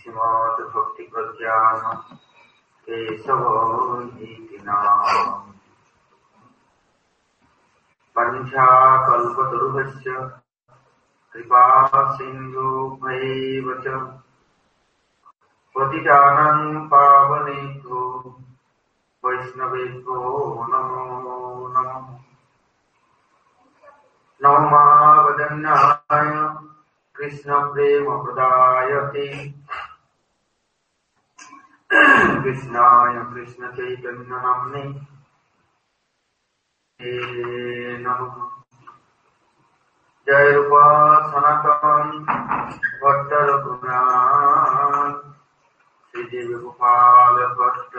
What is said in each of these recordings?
श्रीमद् भक्ति प्रज्ञान केशवोहितिना पंचाकल्पतरुभ्यश्च कृपा सिन्धुभ्यैव च पतितानां पावनेभ्यो वैष्णवेभ्यो नमो नमः। नमो महावदन्याय कृष्ण प्रेम प्रदायते कृष्णाय कृष्ण चैतन्य नाम्ने नमः। जय रूपा सनातन भट्ट रघुनाथ श्री देव गोपाल भट्ट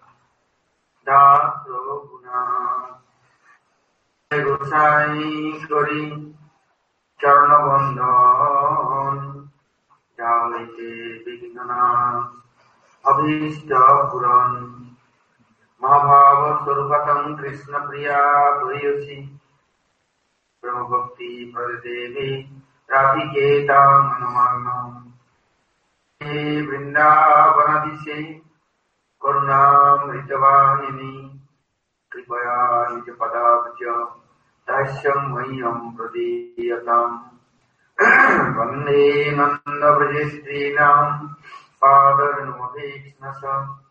दास रघुनाथ जय गोसाई करी चरण बंधन जावैते विघ्ननाश अभीष्ट पुरन महाभाव स्वरूपतम कृष्ण प्रिया भूयसी ब्रह्म भक्ति प्रदेवी राधिकेता मनमानम हे वृंदावनादिशे करुणामृतवाहिनी कृपया निज पदाब्ज दास्यं मह्यं प्रदीयताम् वन्दे नन्दव्रजस्त्रीणां पादरेणुमभीक्ष्णश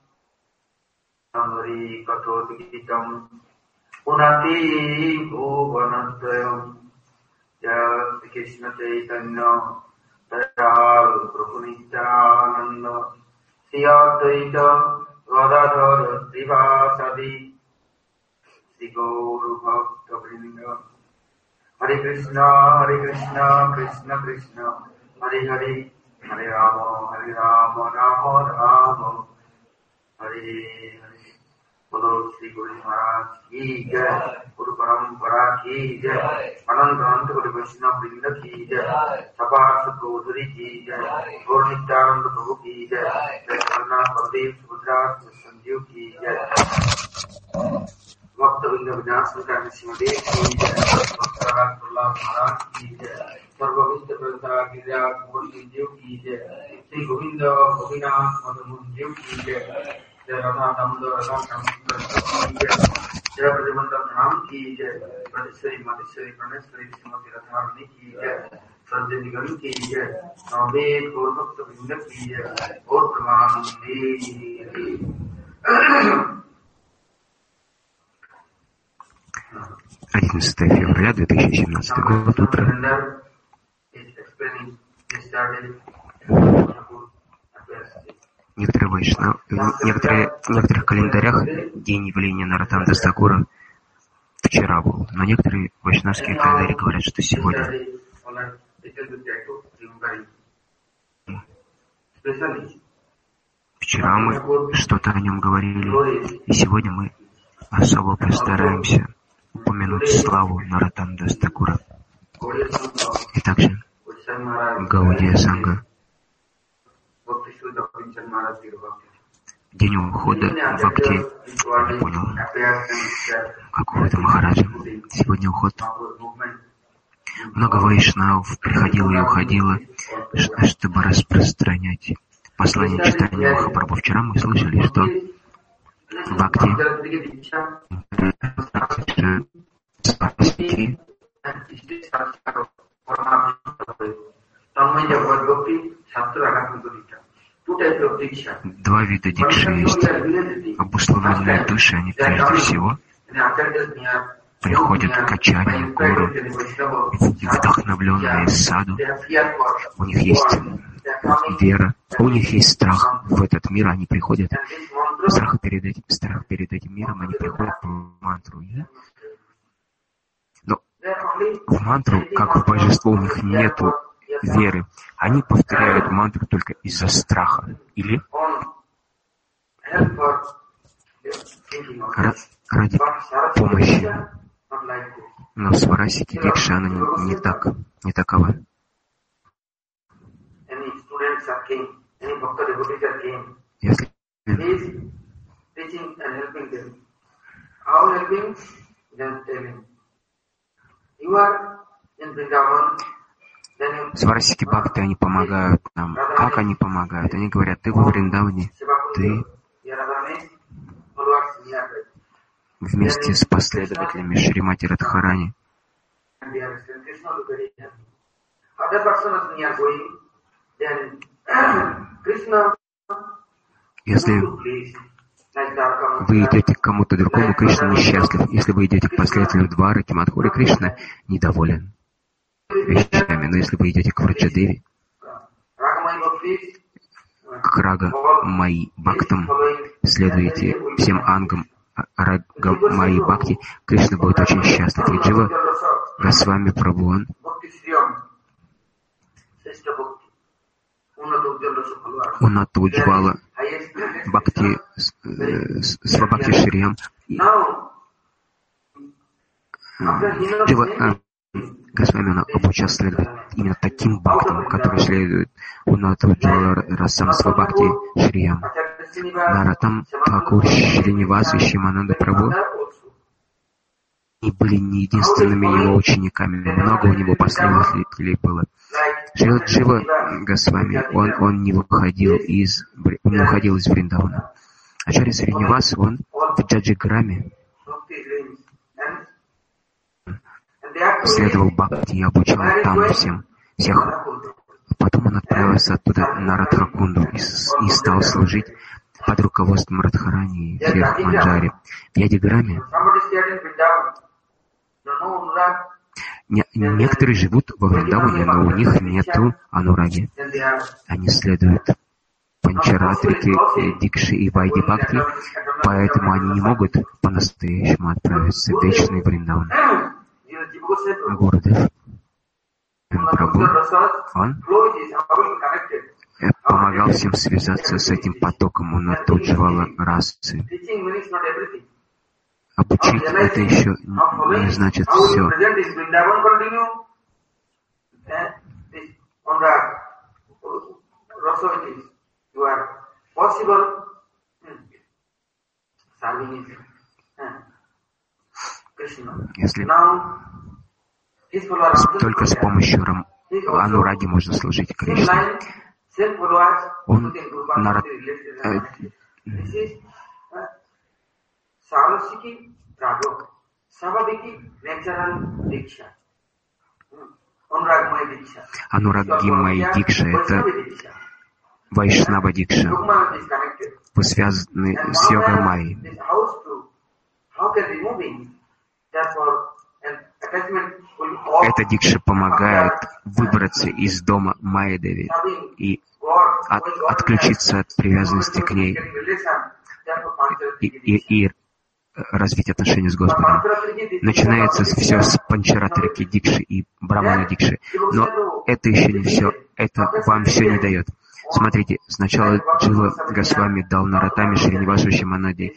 कथोद्गीतम् पुनति भुवनत्रयम् जय श्री कृष्ण चैतन्य दयाल प्रभु नित्यानंद श्री अद्वैत गदाधर श्रीवासादि श्री गौर भक्त वृंद हरे कृष्ण कृष्ण कृष्ण हरे हरे हरे राम राम राम हरे हरे। बोलो श्री गुरु महाराज की जय, गुरु परंपरा की जय, अनंत अनंत गुरु वैष्णव वृंद की जय, सपार्ष गौधरी की जय, गौर नित्यानंद प्रभु की जय, जय जगन्नाथ बलदेव सुभद्रा संजीव की जय, भक्त वृंद विनाश नृसिंहदेव की जय, भक्तराज प्रहलाद महाराज की जय, सर्वविष्ट प्रवक्ता गिरिजा कुंवर संजीव की जय, श्री गोविंद गोपीनाथ मधुमंजीव की जय, जय राधा दामोदर राधा श्यामसुंदर की जय, जय ब्रजमंडल राम की जय, ब्रजेश्वरी मातेश्वरी प्रणेश्वरी श्रीमती राधारणी की जय, संजय निगम की जय, नवदेव गौर भक्त वृंद की जय, गौर प्रमानंदी। 11 февраля 2017 год, утро. В некоторых календарях день явления Нароттам-дас Такура вчера был, но некоторые вайшнавские календари говорят, что сегодня. Вчера мы что-то о нем говорили, и сегодня мы особо постараемся упомянуть славу Нароттам-дас Такура. И также Гаудия Санга. День ухода Бхакти, не понял, какого-то Махараджа. Сегодня уход. Много вайшнавов приходило и уходило, чтобы распространять послание читания Махапрабху. Вчера мы слышали, что Бхакти два вида дикши есть. Обусловленные души, они прежде всего приходят к ачарье, гуру, и вдохновленные саду. У них есть вера, у них есть страх в этот мир, они приходят. Страх перед этим миром, они приходят по мантру. Но в мантру, как в божество, у них нету веры. Они повторяют мантру только из-за страха. Или ради помощи. Но в сварасике дикша она не такова. Если Сварасики Бхакти, они помогают нам. Как они помогают? Они говорят, ты во Вриндаване, ты вместе с последователями Шримати Радхарани. Если вы идете к кому-то другому, Кришна несчастлив. Если вы идете к последователю Двараки, Мадхури, Кришна недоволен вещами. Но если вы идете к Враджадеви, к Рага Майи Бхактам, следуете всем ангам Рага Майи Бхакти, Кришна будет очень счастлив. И Джива Госвами Прабху, он Уджвала Бхакти, Свабхакти Шриям. Джива Госвами, он обучал следовать именно таким бхактам, которые следуют Уджвала Расам Свабхакти Шриям. Наратам Тхакур, Шринивас и Шимананда Прабху и были не единственными его учениками. Много у него последователей было. Джива Госвами, он не выходил из Вриндавана. Ачарья Сринивас, он в Джаджиграме следовал Бхакти и обучал там всех. Потом он отправился оттуда на Радхакунду и стал служить под руководством Радхарани и всех Манджари. В Ядиграме некоторые живут во Вриндаване, но у них нету анураги. Они следуют Панчаратрике, Дикши и Вайди Бхакти, поэтому они не могут по-настоящему отправиться в вечный Вриндаван. Гурудев Прабху, он помогал всем связаться с этим потоком, он отудживал расы. Обучить это еще не значит все. Если только с помощью анураги можно служить Кришне. Он Анураги Майи Дикша — это Вайшнава Дикша. Вы связаны с йогой Майи. Эта дикша помогает выбраться из дома Майя-деви и отключиться от привязанности к ней и развить отношения с Господом. Начинается все с Панчаратарики Дикши и Брамана Дикши. Но это еще не все. Это вам все не дает. Смотрите, сначала Джива Госвами дал Наратаме Шринивасу Шиманаде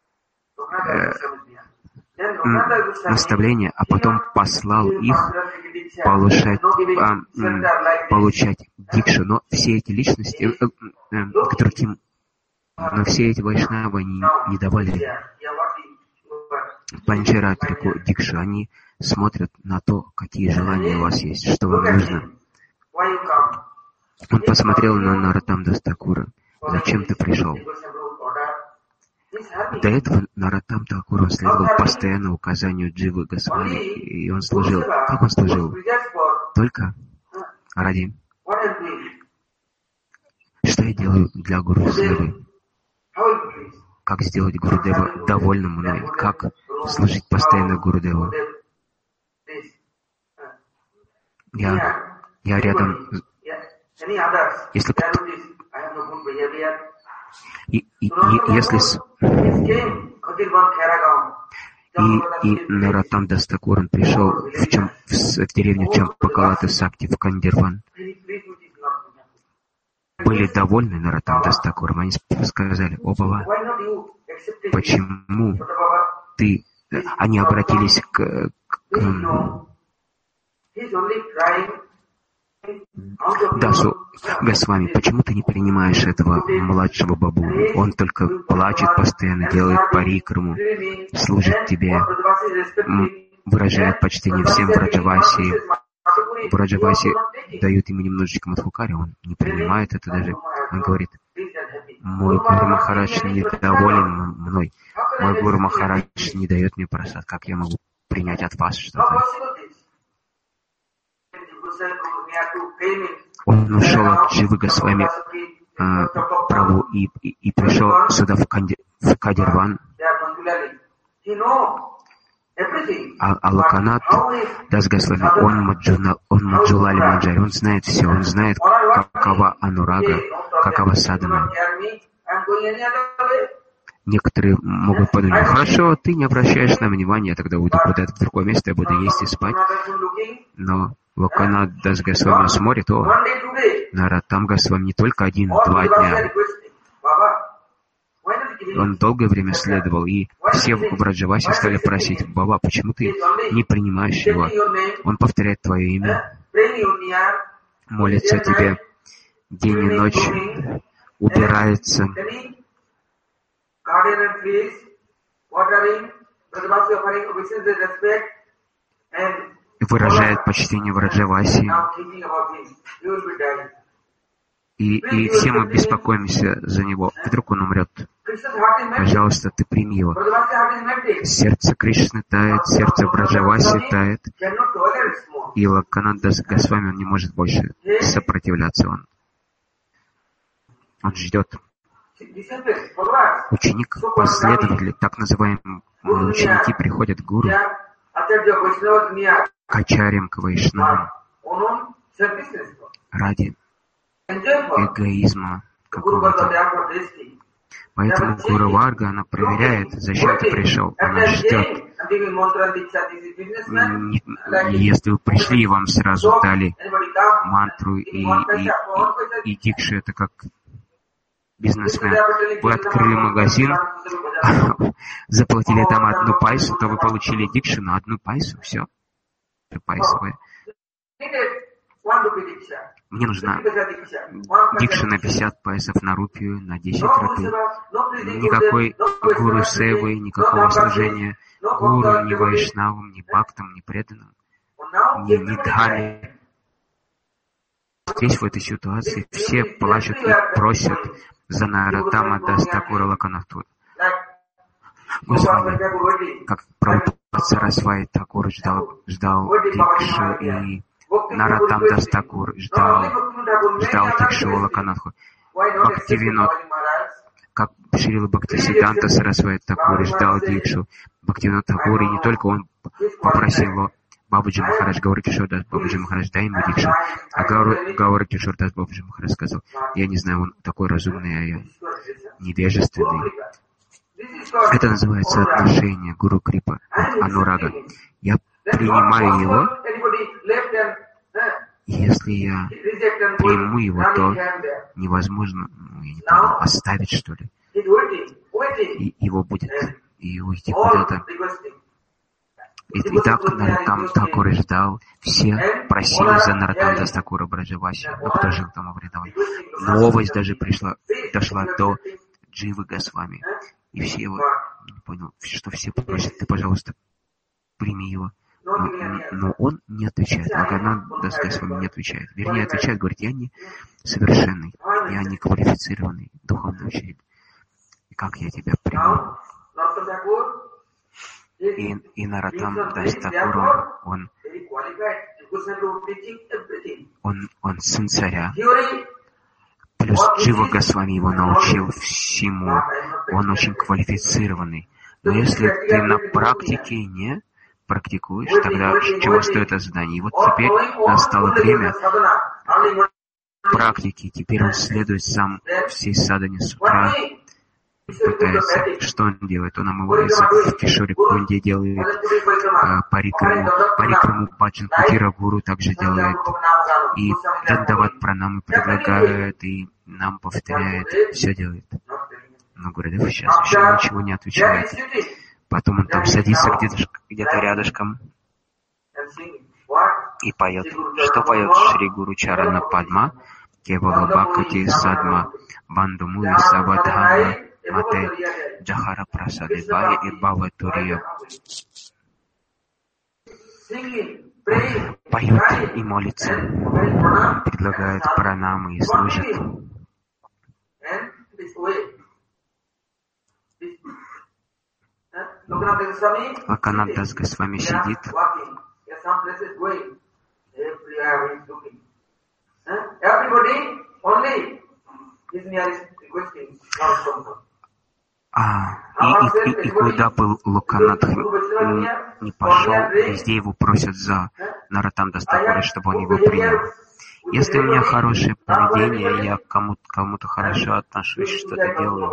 наставление, а потом послал их получать дикшу. Но все эти личности к другим, но все эти вайшнавы не давали Панчаратрику дикшу. Они смотрят на то, какие желания у вас есть, что вам нужно. Он посмотрел на Наратам-дас Такура. Зачем ты пришел? До этого Наратам Такур следовал постоянно указанию Дживы Госвами, и он служил. Как он служил? Только ради. Что я делаю для Гурудевы? Как сделать Гурудева довольным мной? Как служить постоянно Гурудеву? Я рядом. Если Наратам дас Такур, он пришел в деревню Чампакалата Сакти в Кандирван. Были довольны Наратам дас Такуром. Они сказали: о Бава, почему ты... Они обратились к Дасу Госвами, почему ты не принимаешь этого младшего бабу? Он только плачет постоянно, делает парикраму, служит тебе, выражает почтение всем Враджаваси. Браджаваси дают ему немножечко Мадхукари, он не принимает это даже. Он говорит: мой Гуру Махарадж недоволен мной. Мой Гуру Махарадж не дает мне прасад. Как я могу принять от вас что-то? Он ушел от Дживы Госвами Прабху и пришел сюда в Кадирван. А Локанат Дас Госвами, он Маджулали Манджари, он знает все, он знает, какова анурага, какова садхана. Некоторые могут подумать: хорошо, ты не обращаешь на внимание, я тогда уйду куда-то в другое место, я буду есть и спать. Но Локанат Дас Госвами смотрит: о, Нароттам Госвами не только 1-2 дня. Он долгое время следовал, и все в Браджавасе стали просить: Баба, почему ты не принимаешь его? Он повторяет твое имя, молится тебе день и ночь, убирается, выражает почтение Браджавасе. И все мы беспокоимся за него. Вдруг он умрет. Пожалуйста, ты прими его. Сердце Кришны тает, сердце Браджаваси тает. И Локанат Дас Госвами, он не может больше сопротивляться. Он ждет. Ученик, последователи, так называемые ученики, приходят к гуру, к ачарьям, к вайшнавам ради эгоизма какого-то. Поэтому Гуру Варга, она проверяет, зачем ты пришел. Она ждет. Если вы пришли и вам сразу дали мантру и дикшу, это как бизнесмен. Вы открыли магазин, заплатили там 1 пайсу, то вы получили дикшу на 1 пайсу, все. Пайсовые. Мне нужна дикша на 50 пайсов, на рупию, на 10 рупий. Никакой гуру севы, никакого служения гуру, ни вайшнавам, ни бхактам, ни преданным, ни дхаме. Здесь, в этой ситуации, все плачут и просят за Нароттама Дас Такура Локанатху. Госвами, как Прабхупад Сарасвати Такур ждал дикшу, и Нароттам Дас Такур ждал дикшу Локанатху. Бхактивинод, как Шрила Бхактисиддханта Сарасвати Такур ждал дикшу. Бхактивинод Такур, и не только он попросил его: Бабаджи Махарадж, Гаура Кишор Дас Бабаджи Махарадж, дай ему дикшу. А Гаура Кишор Дас Бабаджи Махарадж сказал: я не знаю, он такой разумный, а я невежественный. Это называется отношение Гуру Крипа, Анурага. Я принимаю его. Если я приму его, то невозможно, я не понял, оставить, что ли. И его будет, и уйти куда-то. И так Нароттам Такур ждал, все просили за Нароттам Дас Такура Браджаваси, кто жил там в Вриндаване. Новость даже дошла до Дживы Госвами. И все его, не понял, что все просят: ты, пожалуйста, прими его. Но он не отвечает. Локанат Дас Госвами не отвечает. Вернее, отвечает, говорит: я не совершенный, я не квалифицированный духовный учитель. И как я тебя приму? И Нароттам Дас Такур, он сын царя. Плюс Джива Госвами его научил всему. Он очень квалифицированный. Но если ты на практике не практикуешь, тогда чего стоит это задание? И вот теперь настало время практики. Теперь он следует сам всей садхане с утра. Пытается. Что он делает? Он омывается в Кишоре Кунде, делает парикраму Баджан Кутира Гуру также делает. И Дандават Пранамы предлагает, и нам повторяет, все делает. Но Гурудев сейчас еще ничего не отвечает. Потом он там садится где-то рядышком и поет. Что поет Шри Гуру Чарана Падма? Кевала Бхакати Садма Бандумули Савадхана Мате Джахара Прасады Бая и Бава Турия. поют и молятся, предлагают пранамы и служат. Локанат Дас Госвами сидит, и куда бы Локанат не пошел, везде его просят за Нароттам Дас Такура, чтобы он его принял. Если у меня хорошее поведение, я к кому-то хорошо отношусь, что-то делаю,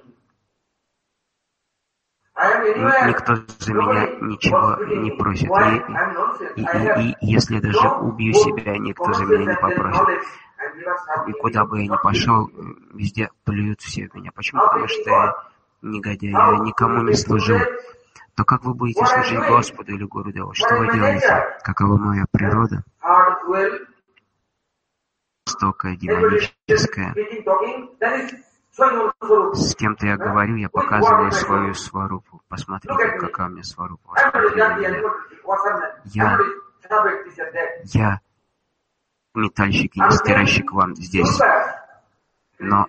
никто за меня ничего не просит. И если я даже убью себя, никто за меня не попросит. И куда бы я ни пошел, везде плюют все в меня. Почему? Потому что я негодяй, я никому не служу. То как вы будете служить Господу или Гурудеву? Что вы делаете? Какова моя природа? Жестокая, демоническая. С кем-то я говорю, я показываю свою сварупу. Посмотрите, какая у меня сварупа. Я метальщик и не стиральщик вам здесь. Но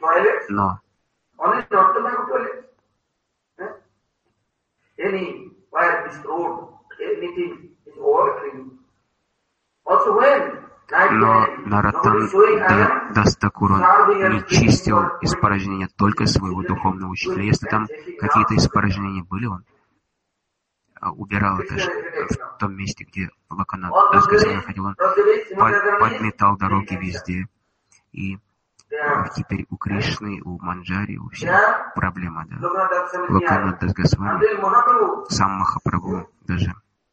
Нароттам Дас Такур не чистил испражнения только своего духовного учителя. Если там какие-то испражнения были, он убирал это же в том месте, где Локанат Дас Госвами ходил. Он подметал дороги везде. И теперь у Кришны, у Манджари, у всех проблема, да. Локанат Дас Госвами, сам Махапрабху даже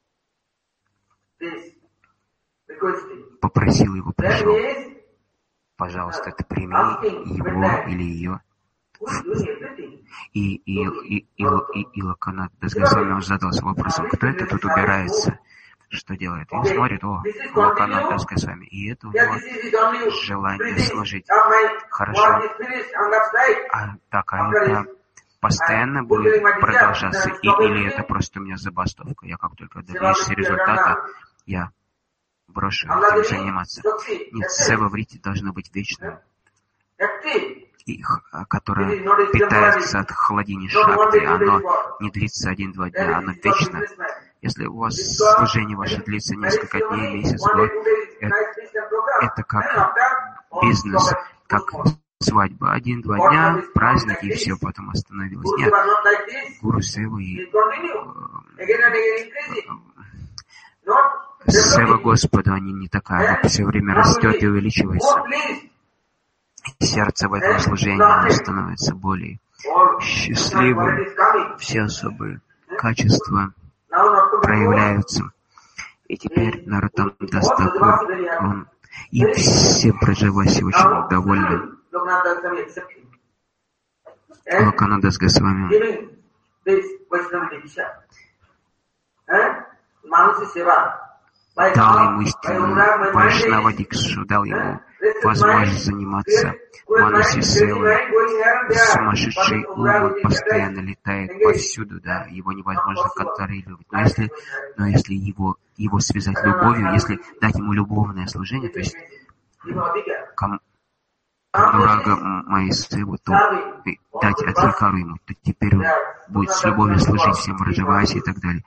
попросил его, пришел, пожалуйста, ты прими его или ее. И Локанат Дас Госвами, он задался вопросом, кто это тут убирается, что делает. И он смотрит, Локанат Дас Госвами, и это у него желание служить. Хорошо. Это постоянно будет продолжаться, или это просто у меня забастовка? Я как только добьюсь результата, я брошу этим заниматься. Нет, сева в рите должно быть вечным, которое питается от хладини шакти. Оно не длится 1-2 дня, оно вечно. Если у вас служение ваше длится несколько дней, месяц, год, это как бизнес, как свадьба. 1-2 дня, праздник, и все, потом остановилось. Нет, гуру сева и сева Господа, они не такая, она все время растет и увеличивается. И сердце в этом служении становится более счастливым. Все особые качества проявляются. И теперь Нароттам Дас Такур, он и все Браджаваси очень довольны. Локанат Дас Госвами дал ему истинную Вайшнава Дикшу, дал ему возможность заниматься Манаси Севой. Сумасшедший ум, он постоянно летает повсюду, да, его невозможно контролировать. Но если его связать любовью, если дать ему любовное служение, то есть Канурага Майсеву, то дать Адхикару ему, то теперь он будет с любовью служить всем Браджаваси и так далее.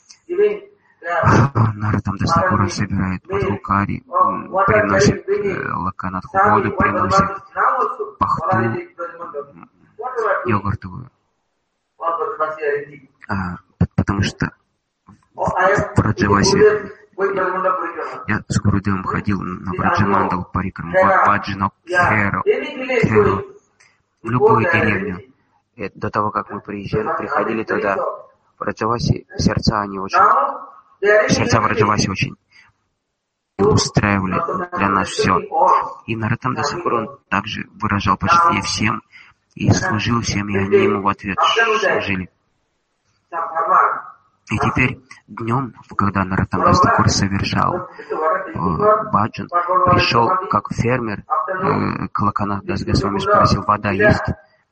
Нароттам Дас Такур собирает Мадхукари, приносит Локанатху воду, приносит пахту йогуртовую. Потому что в Браджавасе я с Гурудевом ходил на Браджамандал Парикраму, Баджанок Херу, в любую деревню. До того, как мы приходили туда, в Браджавасе сердца Браджаваси очень устраивали для нас все. И Нароттам Дас Такур, он также выражал почтение всем и служил всем, и они ему в ответ служили. И теперь днем, когда Нароттам Дас Такур совершал баджан, пришел как фермер к Локанат Дас Госвами, спросил, вода есть?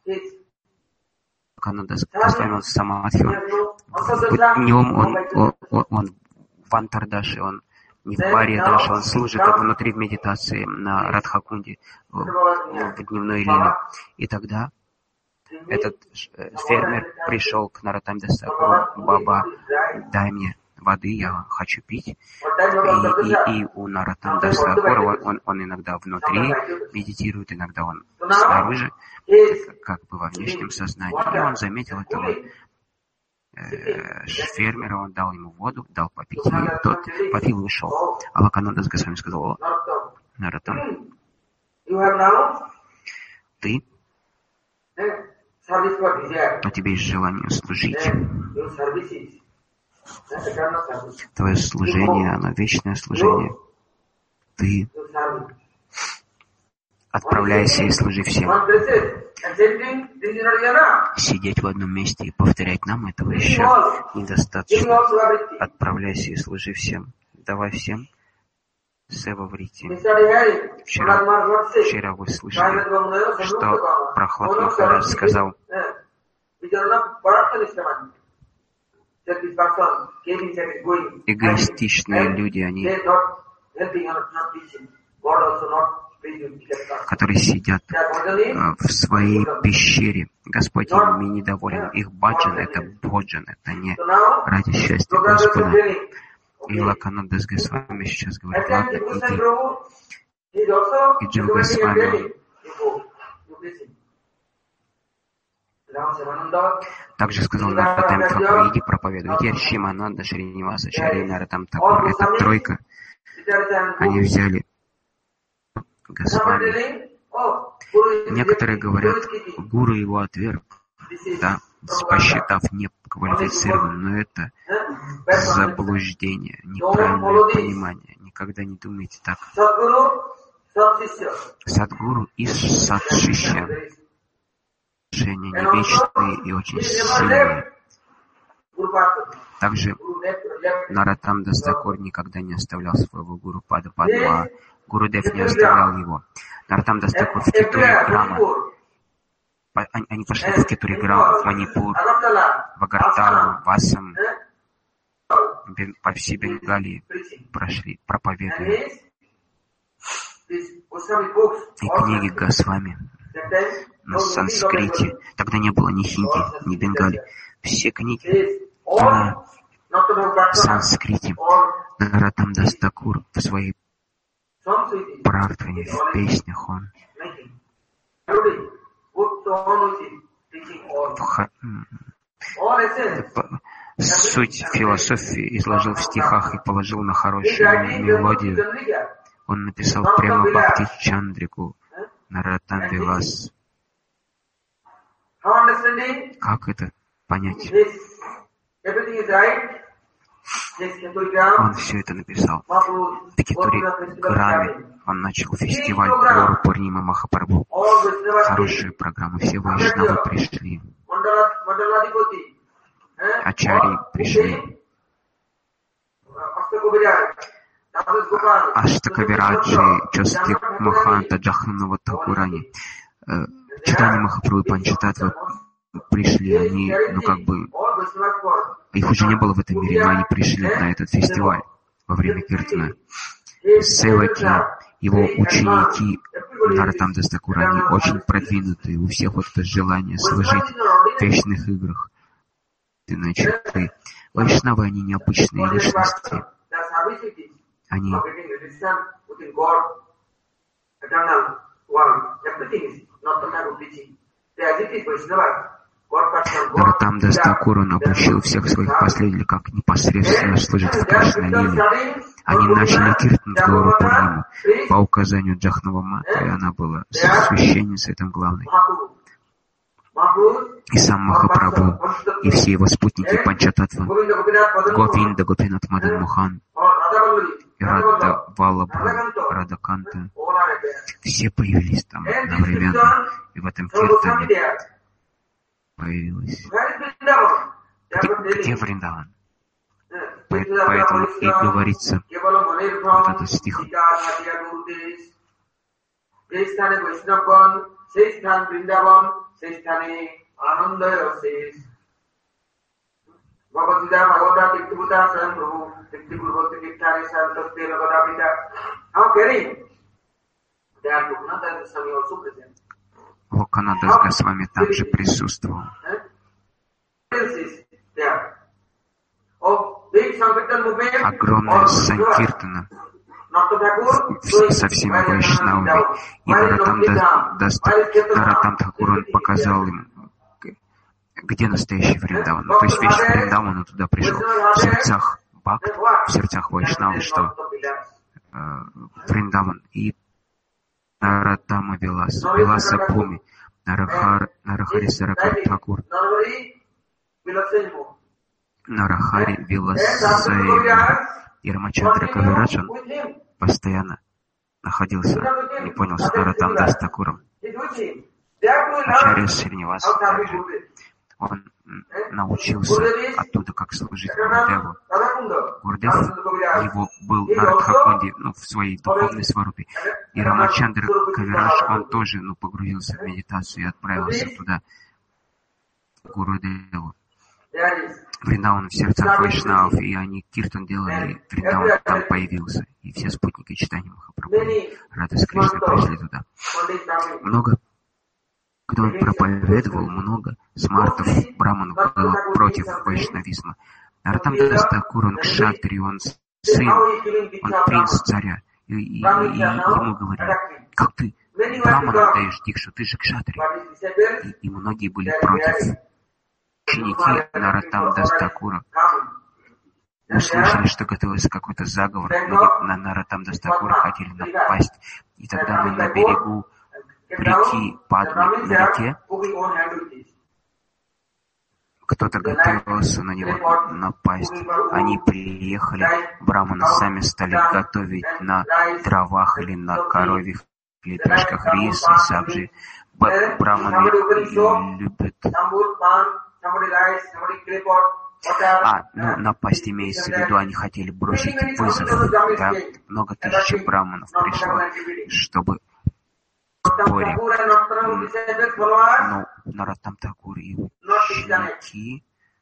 Локанат Дас Госвами, он самадхи, днем он в Антардаше, он не в баре даже, он служит внутри в медитации на Радхакунде, в дневной лиле. И тогда этот фермер пришел к Нароттаме Дас Такуру: «Баба, дай мне воды, я хочу пить». И у Нароттаме Дас Такура, он иногда внутри медитирует, иногда он снаружи, как бы во внешнем сознании. И он заметил этого фермера, он дал ему воду, дал попить, и тот попил и ушел. А Локананда с Госвами сказал: «О, Нароттам, ты, у тебя есть желание служить. Твое служение, оно вечное служение. Ты отправляйся и служи всем. Сидеть в одном месте и повторять нам этого еще недостаточно. Отправляйся и служи всем. Давай всем сева врити. Вчера вы слышали, что Прахлад Махарадж сказал: эгоистичные люди, они, которые сидят в своей пещере. Господь ими недоволен. Их баджан — это боджан, это не ради счастья Господа. И Локананда с Госвами сейчас говорит: ладно, иди. И Джива Госвами также сказал Нароттаме Такуру: иди проповедуй. Иди Шримананда, Шриниваса, Ачарья, Нароттаме Такур. Эта тройка, они взяли Госвами. Некоторые говорят, гуру его отверг, да, посчитав неквалифицированным, но это заблуждение, неправильное понимание. Никогда не думайте так. Садгуру и садшишья — отношения не вечные и очень сильные. Также Нароттаме Дас Такур никогда не оставлял своего гуру Пада Падма, а Гурудев не оставлял его. Нароттаме Дас Такур в Кетуриграма. Они пошли в Кетуриграм, в Манипур, в Агарталу, в Асам, по всей Бенгалии прошли, проповедуя. И книги Госвами на санскрите. Тогда не было ни хинди, ни бенгали. Все книги на санскрите. Нароттаме Дас Такур в своей прартхане, в песнях он суть философии изложил в стихах и положил на хорошую мелодию. Он написал прямо Бхакти Чандрику Нароттам Вилас. Как это понять? Он все это написал. В Кетуриграме он начал фестиваль Гуру Пурнима Махапрабху. Хорошие программы. Все вайшнавы пришли. Ачарьи пришли. Аштакавираджи, Чостик Маханта, Джаханава Такурани. Читание Махапрабху и Панчататва пришли. Они, их уже не было в этом мире, но они пришли на этот фестиваль во время киртана. Севаки, его ученики Нароттаме Дас Такура, они очень продвинутые. У всех вот это желание служить в вечных играх. Иначе вайшнавы, они необычные личности. Они Нароттаме Дас Такур, он обучил всех своих последователей, как непосредственно служить в Кришна-лиле. Они начали киртан в Гуру Пурниму по указанию Джахнава Мата, и она была священницей там главной. И сам Махапрабху, и все его спутники Панчататва, Говинда, Гопинат Мадан Мохан, и Рада Валабха, Радаканта, все появились там одновременно, и в этом киртане появилась. Где Вриндаван? Поэтому и говорится вот этот стих. Локананда Госвами также присутствовал. Огромная санкиртана со всеми вайшнавами. И Нароттам Тхакур, он показал им, где настоящий Вриндаван. То есть весь Вриндаван, он туда пришел. В сердцах Бхакт, в сердцах вайшнавов, что Вриндаван. И Нароттама Виласа Бхуми, Нарахари Саракар Тхакур, Нарахари Виласаева. И Рамачандра Кавирадж, он постоянно находился, не понял, с Нароттам Дас Тхакуром. Ачарья Сриниваса также. Он научился оттуда, как служить Гурдеву. Гурдев его был на Радхакунде, в своей духовной сварупе. И Рамачандра Кавирадж, он тоже, погрузился в медитацию и отправился туда, к Гурудеву. Вриндаван в сердцах вайшнавов, и они киртан делали, Вриндаван там появился. И все спутники читания Махапрабху, Рада с Кришной пришли туда. Когда он проповедовал, много смартов, браманов было против вайшнавизма. Нароттам Дас Тхакур, он кшатри, он сын, он принц царя. И ему говорили: как ты браманам даешь дикшу, ты же кшатри. И многие были против. Ученики Нароттам Дас Тхакура услышали, что готовился какой-то заговор, на Нароттам Дас Тхакура хотели напасть. И тогда на берегу реки Падмы, на реке, кто-то готовился на него напасть. Они приехали, браманы сами стали готовить на дровах или на коровьих лепешках рис и сабжи. Браманы любят... напасть имеется в виду, они хотели бросить вызов, да? Много тысяч браманов пришло, чтобы к боре. Но Нароттам Тхакур и ученики,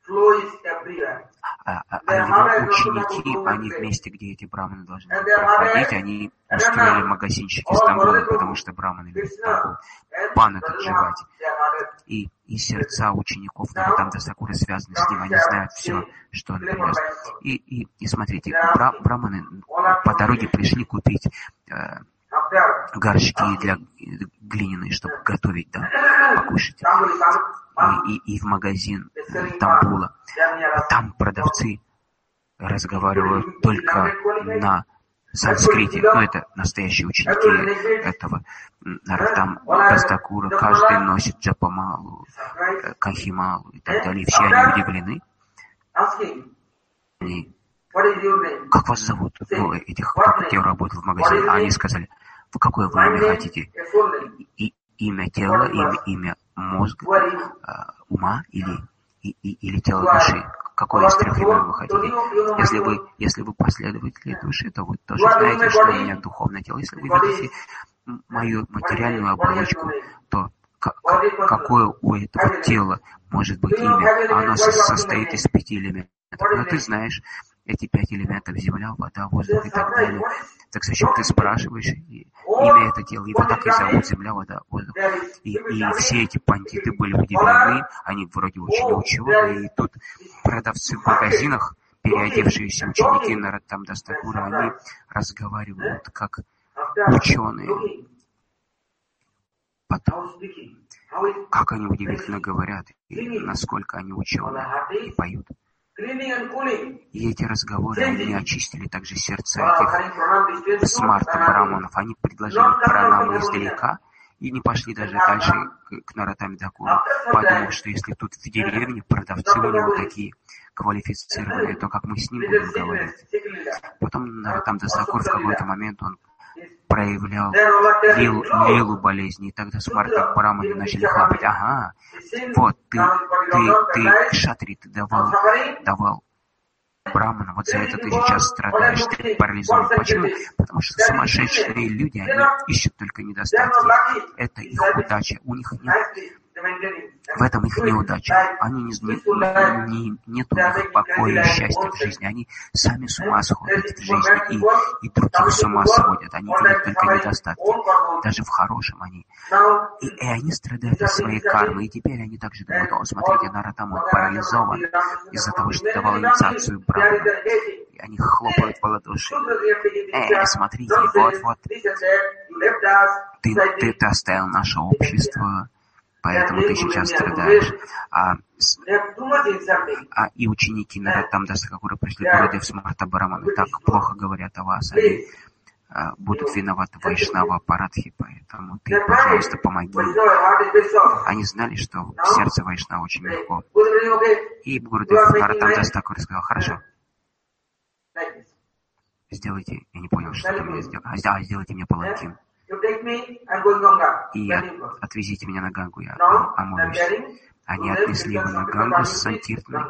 ученики, они вместе, где эти браманы должны проходить, они устроили магазинчики в Стамбуле, потому что браманы любят Стамбул, пан этот жевать. И сердца учеников Нароттам Дас Тхакура связаны с ним, они знают все, что он привез. И смотрите, браманы по дороге пришли купить горшки для глиняные, чтобы готовить, да, покушать. И в магазин Тамбула. Там продавцы разговаривают только на санскрите. Это настоящие ученики этого Нароттам Дас Тхакура. Каждый носит джапамалу, кахималу и так далее. Все они удивлены. Как вас зовут? Я работал в магазине. А они сказали: какое вы имя хотите? Имя тела, имя мозга, ума или тело души? Какое из трех имен вы хотите? Если вы последователи души, то вы тоже знаете, что у меня духовное тело. Если вы видите мою материальную оболочку, то какое у этого тела может быть имя? Оно состоит из 5 элементов. Но ты знаешь эти 5 элементов: земля, вода, воздух и так далее. Так зачем ты спрашиваешь имя это тела? Его так и зовут: земля, вода, воздух. И все эти пандиты были удивлены, они вроде очень ученые, и тут продавцы в магазинах, переодевшиеся ученики Нароттам Дас Тхакура, они разговаривают как ученые. Потом, как они удивительно говорят, и насколько они ученые, и поют. И эти разговоры, они очистили также сердца этих смарта браманов. Они предложили пранаму издалека и не пошли даже дальше к Нароттам Тхакуру, подумав, что если тут в деревне продавцы у него такие квалифицированные, то как мы с ним будем говорить. Потом Нароттам Дас Тхакур в какой-то момент он проявлял лилу болезни, и тогда смарта браманы начали хлопать: ага, вот ты кшатри, ты давал брамана, вот за это ты сейчас страдаешь, ты парализован. Почему? Потому что сумасшедшие люди, они ищут только недостатки. Это их удача. У них нет В этом их неудача. Они нет у них покоя и счастья в жизни. Они сами с ума сходят в жизни и других с ума сводят. Они видят только недостатки. Даже в хорошем они. И они страдают от своей кармы. И теперь они также думают: о, смотрите, Нароттама парализован из-за того, что давал инициацию Брахмана. И они хлопают в ладоши. Смотрите, вот. Ты оставил наше общество, поэтому ты сейчас страдаешь. И ученики Нароттамдаса Такура пришли к Гурудев Смарта Браману, так плохо говорят о вас. Они будут виноваты Вайшнава Парадхи, поэтому ты, пожалуйста, помоги. Они знали, что в сердце Вайшнава очень легко. И Гурудев Нароттамдаса Такура сказал: хорошо, сделайте, я не понял, что ты мне сделал. Сделайте мне паланкин. И отвезите меня на Гангу, я омоюсь. Они отнесли его на Гангу с Санкиртной.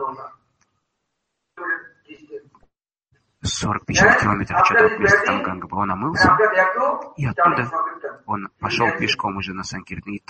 40-50 километров что-то от места там Ганга была. Он омылся, и оттуда он пошел пешком уже на Санкиртну и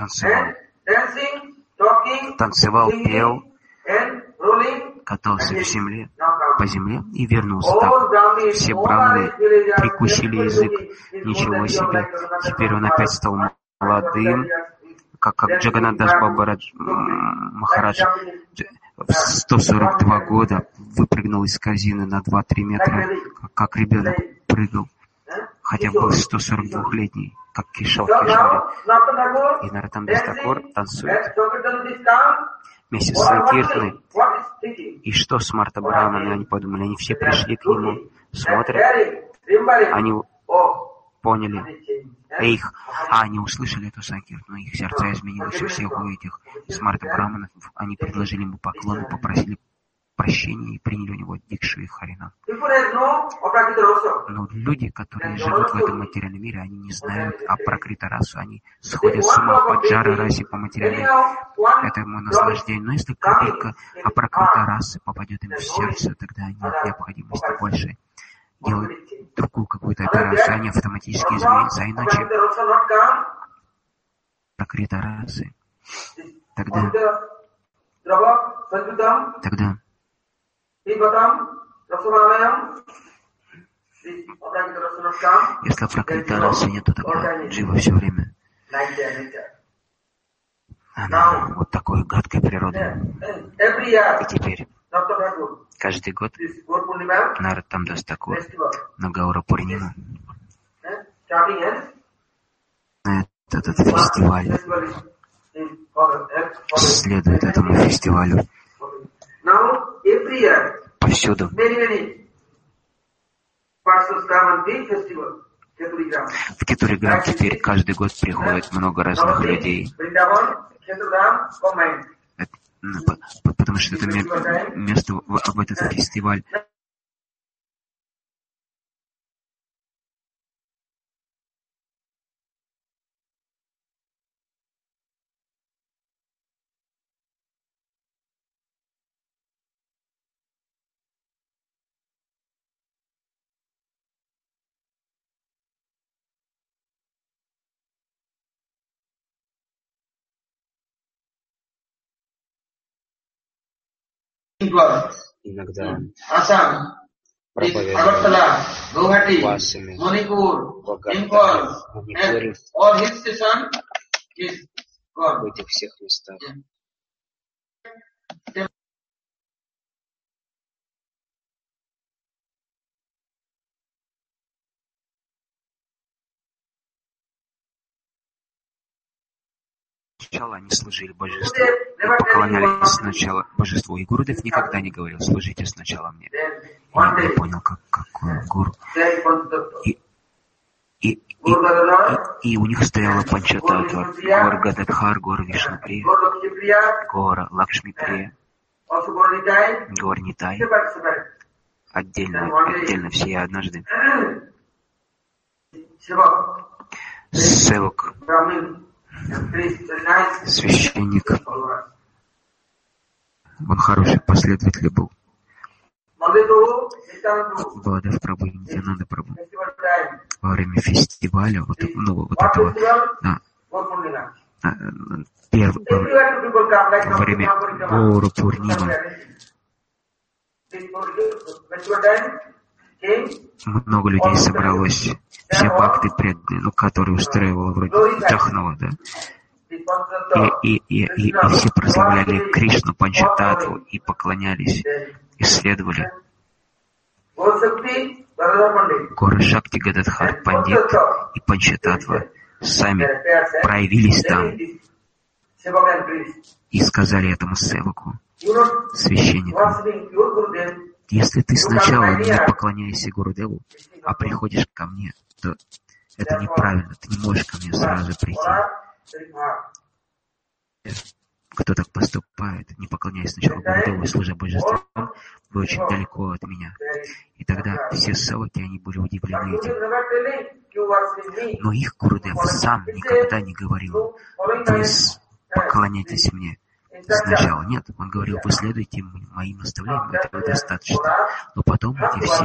танцевал, пел, катался по земле и вернулся так. Все браманы прикусили язык. Ничего себе. Теперь он опять стал молодым, как Джаганнадас Баба Махарадж в 142 года выпрыгнул из корзины на 2-3 метра, как ребенок прыгал, хотя был 142-летний, как Кишор Кишори. И Нароттамдас Такур танцует вместе с Санкиртной. И что с Марта Браманой? Они подумали, они все пришли к нему, смотрят, они поняли, они услышали эту Санкиртну, их сердца изменилось у всех у этих Смарта Браманов. Они предложили ему поклон, попросили прощения и приняли у него дикшу и харинам. Но люди, которые живут в этом материальном мире, они не знают о пракрита расу, они сходят с ума по джара расе, по материальной этому наслаждению. Но если капелька о пракрита расы попадет им в сердце, тогда нет необходимости больше делать другую какую-то операцию, они автоматически изменятся, а иначе пракрита расы, тогда если пракрита расы нет, то тогда джива все время она вот такой гадкой природы. И теперь каждый год Нароттамдас Такур на Гаура Пурниму этот фестиваль следует этому фестивалю повсюду. В Кетуриграм теперь каждый год приходит много разных людей. Потому что это место, в этот фестиваль иногда проповедовал в Асаме, в Агартале, в Манипуре, в этих всех местах. Сначала они служили божеству и поклонялись сначала божеству. И Гурудев никогда не говорил: служите сначала мне. Я не понял, какой гуру. И у них стояла Панчататва: Гора Гададхар, Гора Вишнуприя, Гора Лакшмиприя, Гора Нитай. Отдельно все. Я однажды севак, священник, он хороший последователь был. Баладев Прабху и Нитьянанда Прабху во время фестиваля, вот этого, во время Гауру Пурнимы много людей собралось, все бхакты преданные, которые устраивал вроде Джахнава, да? И все прославляли Кришну Панчататтву и поклонялись, исследовали. Гора Шакти Гададхар Пандит и Панчататтва сами проявились там и сказали этому севаку, священнику: если ты сначала не поклоняешься Гурудеву, а приходишь ко мне, то это неправильно, ты не можешь ко мне сразу прийти. Кто так поступает, не поклоняясь сначала Гурудеву и служа божествам, вы очень далеко от меня. И тогда все севаки, они были удивлены этим. Но их Гурудев сам никогда не говорил: вы поклоняйтесь мне сначала. Нет, он говорил: вы следуйте моим наставлениям, этого достаточно. Но потом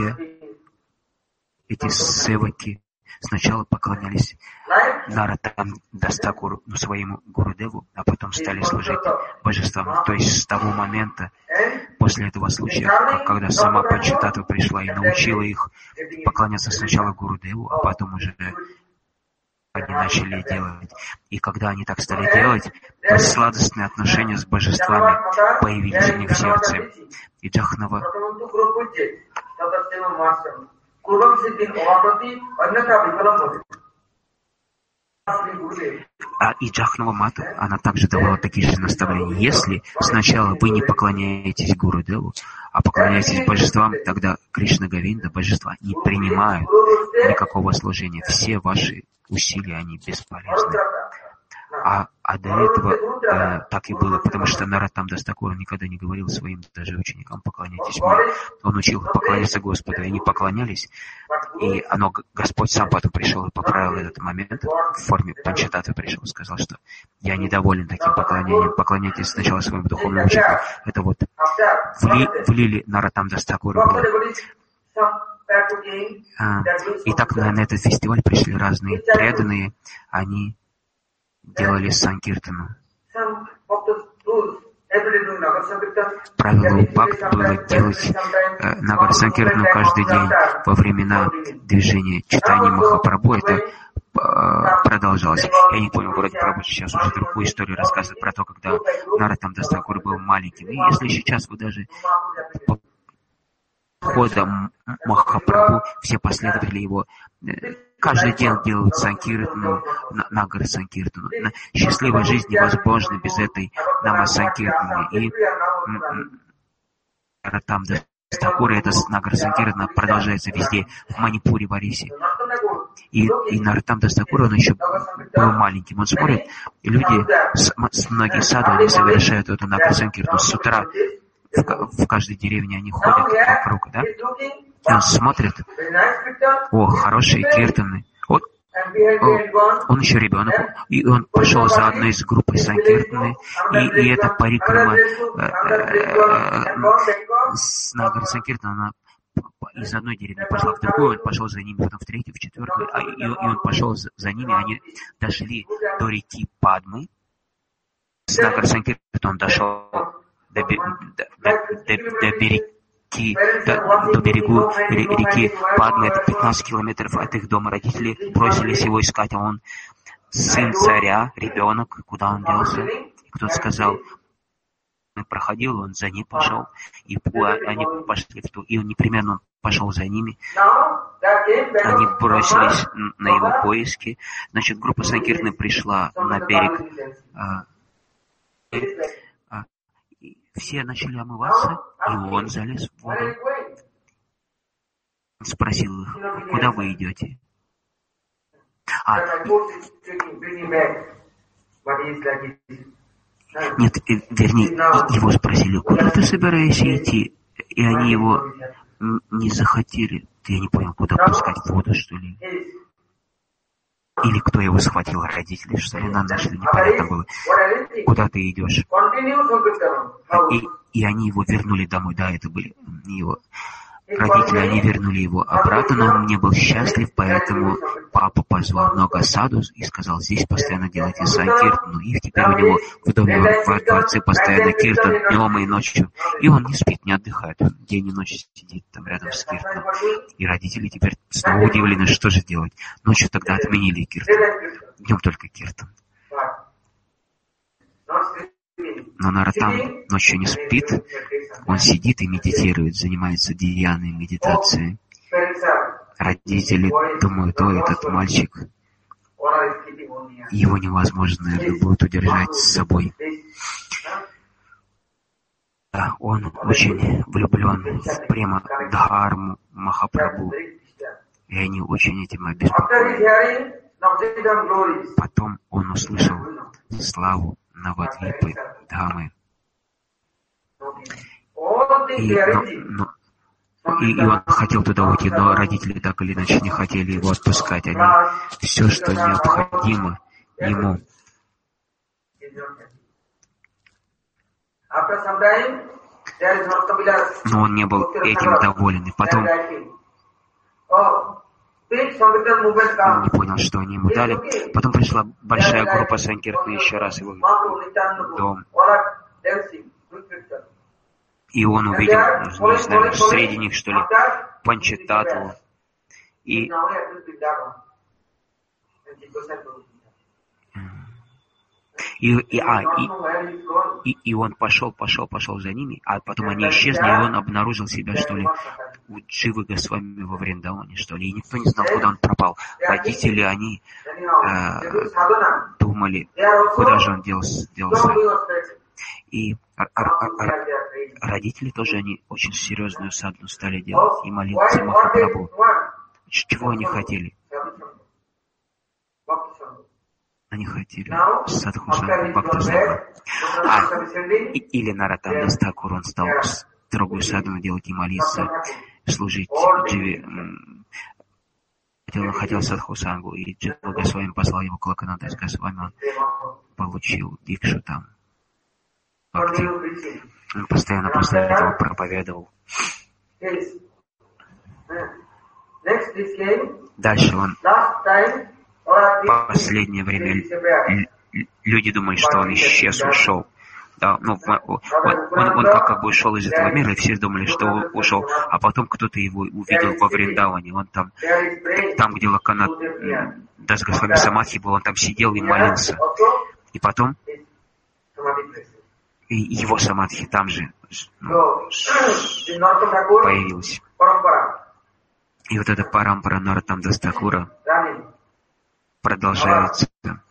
эти севаки сначала поклонялись Нароттам Дастакуру, своему Гурудеву, а потом стали служить божествам. То есть с того момента, после этого случая, когда сама Панчататтва пришла и научила их поклоняться сначала Гурудеву, а потом уже они начали делать. И когда они так стали делать, то сладостные отношения с божествами появились у них в сердце. И Джахнава и Джахнава Мата, она также давала такие же наставления. Если сначала вы не поклоняетесь Гурудеву, а поклоняетесь божествам, тогда Кришна Говинда, божества, не принимают никакого служения. Все ваши усилия, они бесполезны. А до этого так и было, потому что Нароттам Дастакур никогда не говорил своим даже ученикам: поклоняйтесь мне. Он учил их поклоняться Господу, и они поклонялись. И Господь сам потом пришел и поправил этот момент, в форме Панчататтвы пришел и сказал, что я недоволен таким поклонением, поклоняйтесь сначала своему духовному ученику. Это вот влили Нароттам Дастакуру. И так на этот фестиваль пришли разные преданные, они делали санкиртану. Правило Бхакти было делать Нагар Санкиртану каждый день во времена движения читания Махапрабху. Это продолжалось. Я не понял, вроде Прабху сейчас уже другую историю рассказывает про то, когда Нароттам Дастакур был маленьким. И если сейчас вы даже ходом Махапрабху, все последователи его каждый день делают санкиртану, Нагар Санкиртану. Счастливая жизнь невозможна без этой Нама Санкиртаны. И Нароттам Дастакура, это Нагар Санкиртана продолжается везде, в Манипуре, в Орисе. И Нароттам Дастакур, он еще был маленьким. Он смотрит, и люди, многие саду, они совершают эту Нагар Санкиртану. С утра в каждой деревне они ходят вокруг, да? И он смотрит: о, хорошие киртаны. Он еще ребенок, и он пошел за одной из группы санкиртаны, и эта парикрама с Нагар Санкиртана, она из одной деревни пошла в другую, он пошел за ними, потом в третью, в четвертую, и он пошел за ними, они дошли до реки Падмы. С Нагар Санкиртана он дошел до берегу реки Падмы, это 15 километров от их дома. Родители бросились его искать, а он сын царя, ребенок, куда он делся? Кто-то сказал, он проходил, он за ним пошел, и они пошли и он непременно пошел за ними. Они бросились на его поиски. Значит, группа Санкиртаны пришла на берег. Все начали омываться, и он залез в воду. Он спросил их: куда вы идете? Нет, вернее, его спросили: куда ты собираешься идти? И они его не захотели. Я не понял, куда пускать в воду, что ли? Или кто его схватил, родители, что ли, нашли, непонятно было. Куда ты идешь? И они его вернули домой, да, это были его. Родители, они вернули его обратно, но он не был счастлив, поэтому папа позвал много саду и сказал: здесь постоянно делайте санкиртану. И теперь у него в доме, в дворце постоянно киртан, днем и ночью. И он не спит, не отдыхает. Он день и ночь сидит там рядом с киртаном. И родители теперь снова удивлены, что же делать. Ночью тогда отменили киртан. Днем только киртан. Но Нароттам ночью не спит, он сидит и медитирует, занимается дьяной медитацией. Родители думают: о, этот мальчик, его невозможно, наверное, будет удержать с собой. Да, он очень влюблен в Према Дхарму Махапрабху, и они очень этим обеспокоены. Потом он услышал славу Навадвипы Дхамы. И он хотел туда уйти, но родители так или иначе не хотели его отпускать. Они все, что необходимо ему. Но он не был этим доволен. И потом он не понял, что они ему дали. Потом пришла большая группа санкиртана еще раз в его дом. И он увидел, не знаю, среди них, что ли, Панчататтву. И он пошел за ними, а потом они исчезли, и он обнаружил себя, что ли, у Дживы Госвами во Вриндаване, что ли, и никто не знал, куда он пропал. Родители, они думали, куда же он делся. И родители тоже, они очень серьезную садхану стали делать и молиться Махапрабху. Чего они хотели? Они хотели садхусангу, бхактасангу. Или Нароттам Дас Тхакур, он стал строгую садхану делать и молиться, служить Дживе. Он хотел садхусангу, и Джива Госвами послал его к Локанатас Госвами, он получил дикшу там. Бхакти. Он постоянно после этого проповедовал. Дальше он в последнее время люди думают, что он исчез, ушел. Да, ну, он как бы ушел из этого мира, и все думали, что он ушел. А потом кто-то его увидел во Вриндаване. Он там где Локанат Дас Госвами Самадхи был, он там сидел и молился. И потом и его самадхи там же появилась. И вот эта парампара Нароттам Дас Тхакура продолжается.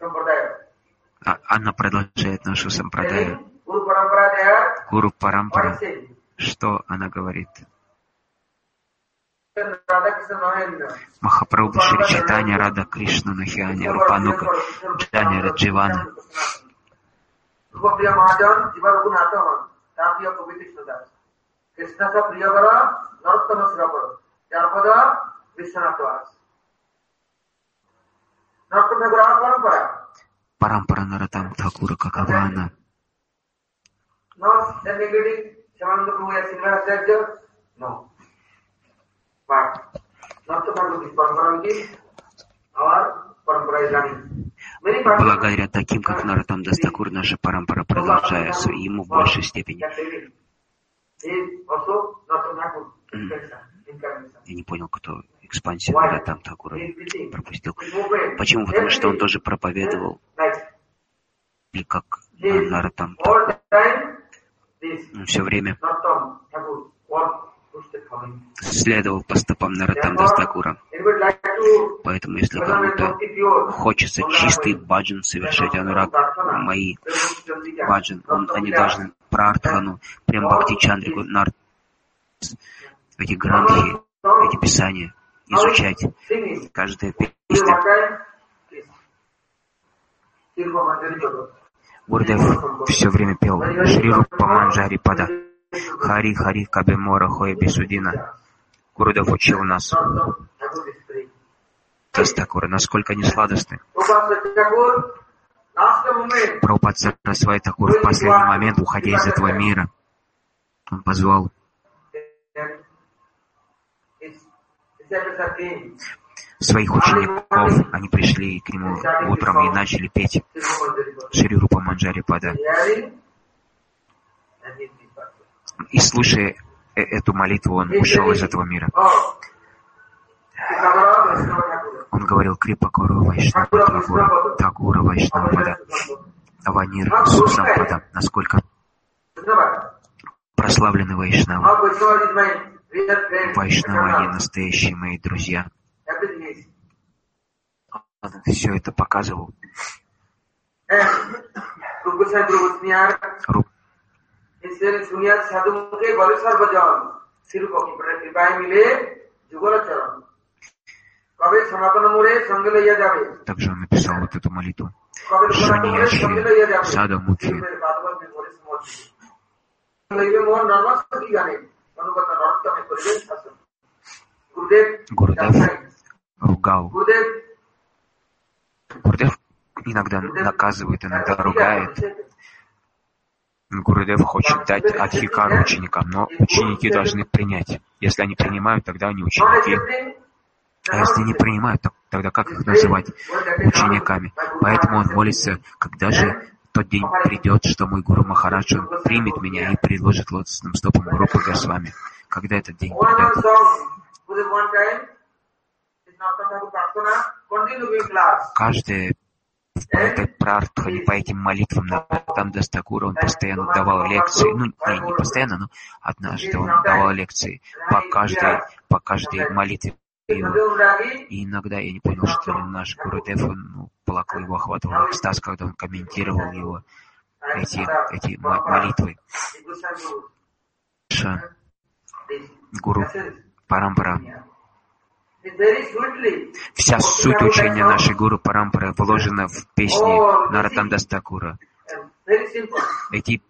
Она продолжает нашу сампрадаю. Гуру Парампара. Что она говорит? Махапрабху Шри Чайтанья Рада Кришна Нахиани Рупанука Джани Радживана. Парампара Нароттам Тхакура, какова она? Благодаря таким, как Нароттам Дас Тхакур, наша парампара продолжается, и ему в большей степени. Я не понял, кто экспансию Нароттам Тхакура пропустил. Почему? Потому что он тоже проповедовал, или как Нароттам Тхакур. Он все время следовал по стопам Нароттам Дас Тхакура. Поэтому, если кому-то хочется чистый баджан совершать, анураг, мои баджан, они должны прартхану, прям Бхакти Чандрику, эти гранхи, эти писания изучать. Каждая песня. Гурдев все время пел Шри Рупа Манджари Пада. Хари Хари Кабемора Хоя Бисудина. Гурдев учил нас. Дас Тхакура, насколько они сладостны. Прабхупад Сарасвати Тхакур в последний момент, уходя из этого мира, он позвал своих учеников, они пришли к нему утром и начали петь Шри Рупа Манджари Пада. И слушая эту молитву, он ушел из этого мира. Он говорил Крипа Кору Вайшнава Тхакура Вайшнава Пада Аванир Сусампада. Насколько прославлены Вайшнавы. Вайшнавы, они настоящие мои друзья. Он все это показывал. Также он написал вот эту молитву. Шуньячи Садамухи. Гурудев ругал. Гурудев иногда наказывает, иногда ругает. Гурудев хочет дать адхикару ученикам, но ученики должны принять. Если они принимают, тогда они ученики. А если не принимают, тогда как их называть учениками? Поэтому он молится, когда же тот день придет, что мой Гуру Махарадж, он примет меня и предложит лотосным стопам Рупы Госвами. Когда этот день придет? Каждый по этой прартхане, по этим молитвам Нароттам Дас Такура он постоянно давал лекции. Не постоянно, но однажды он давал лекции по каждой молитве. И иногда я не понял, что наш Гурудев, плакал, его охватывал экстаз, когда он комментировал его эти молитвы. Гуру Парампара. Вся суть учения нашей Гуру Парампары вложена в песни Нароттам Дас Такура. Эти,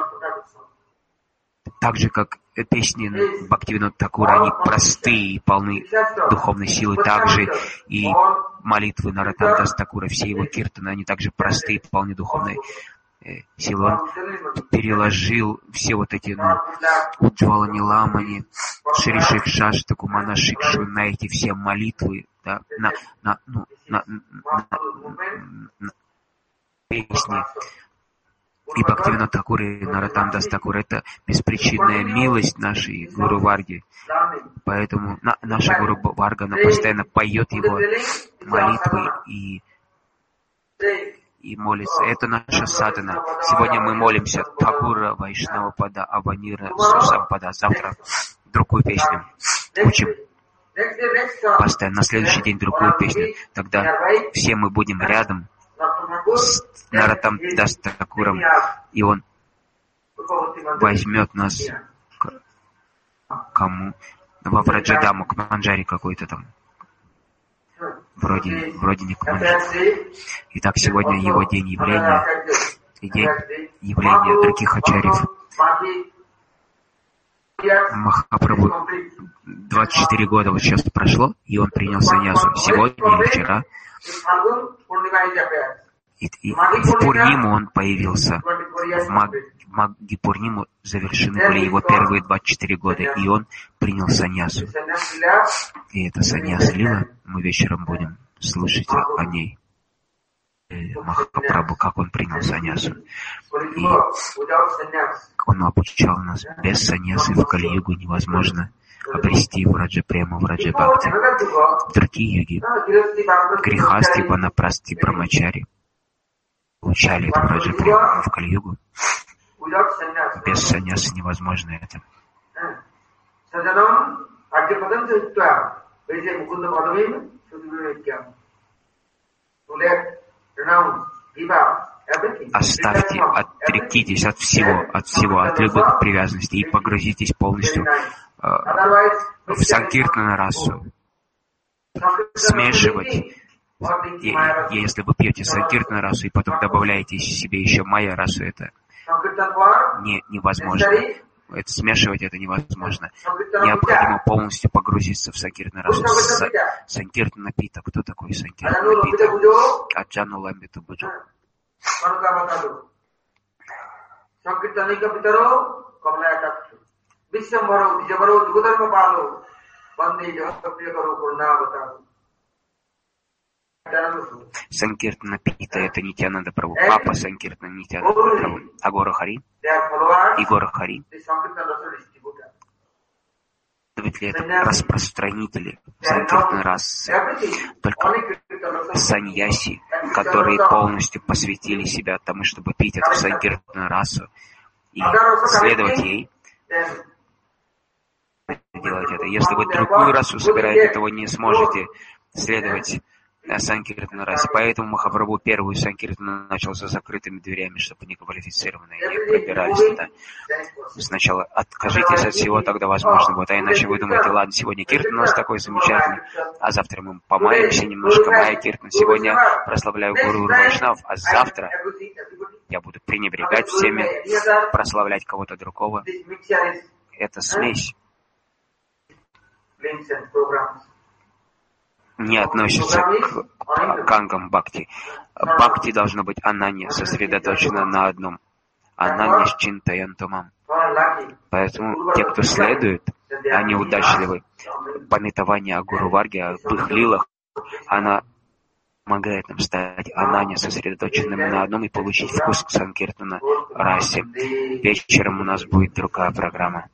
так же как песни Бхактивинода Такура, они простые и полны духовной силы. Также и молитвы Нароттам Дас Такура, все его киртаны, они также простые и полны духовной силы. Он переложил все вот эти Уджвала Ниламани, Шри Шикша Штакумана Шикшу на эти все молитвы, да, на песни. И Бхактивинода Такур и Нароттам Дас Такур — это беспричинная милость нашей Гуру Варги. Поэтому наша Гуру Варга, она постоянно поет его молитвы и молится. Это наша садхана. Сегодня мы молимся Тхакура Вайшнава Пада Аванира Сусампада. Завтра другую песню учим. Постоянно. На следующий день другую песню. Тогда все мы будем рядом с Нароттам Дас Такуром, и он возьмет нас кому? Во Враджадаму, к Манджари какой-то там. Вроде не к Манджари. Итак, сегодня его день явления, и день явления других ачарьев. Махапрабху 24 года вот сейчас прошло, и он принял саньясу сегодня или вчера. И в Пурниму он появился. В Магги Пурниму завершены были его первые 24 года, и он принял саньясу. И это саньяса лила, мы вечером будем слушать о ней. Махапрабху, как он принял саньясу. И он обучал нас. Без саньясы в Кали-югу невозможно обрести Враджа-прему, Враджа-бхакти. Другие юги, Грихасти, Ванапрасти, Брамачари, получали эту Враджа-прему. В Кали-югу без саньясы невозможно это. Оставьте, отрекитесь от всего, от любых привязанностей и погрузитесь полностью в Санкиртана расу. Смешивать, если вы пьете Санкиртана расу и потом добавляете себе еще майя расу, это невозможно. Это смешивать это невозможно. Необходимо полностью погрузиться в Санкиртана расу. Санкиртана пита. Кто такой Санкиртана пита? Аджану ламбиту буджу. Санкиртана Пита — это Нитьянанда Прабху, папа Санкиртана Нитьянанда Прабху, а Гора Хари и Гора Хари, это распространители Санкиртана расы, только саньяси, которые полностью посвятили себя тому, чтобы пить эту Санкиртана расу и следовать ей, делать это. Если вы другую расу собираете, то вы не сможете следовать Санкиртана расе. Поэтому Махапрабху первую Санкиртану начал за закрытыми дверями, чтобы неквалифицированные не пробирались туда. Сначала откажитесь от всего, тогда возможно будет. А иначе вы думаете, ладно, сегодня Киртан у нас такой замечательный, а завтра мы помаемся немножко, Майя Киртан. Сегодня прославляю Гуру Вайшнав, а завтра я буду пренебрегать всеми, прославлять кого-то другого. Это смесь не относится к ангам бхакти. Бхакти должно быть ананья, сосредоточено на одном. Ананья с чинтаянтумам. Поэтому те, кто следует, они удачливы. Памятование о Гуру Варге, об их лилах, она помогает нам стать ананья, сосредоточенным на одном и получить вкус к Санкиртана расе. Вечером у нас будет другая программа.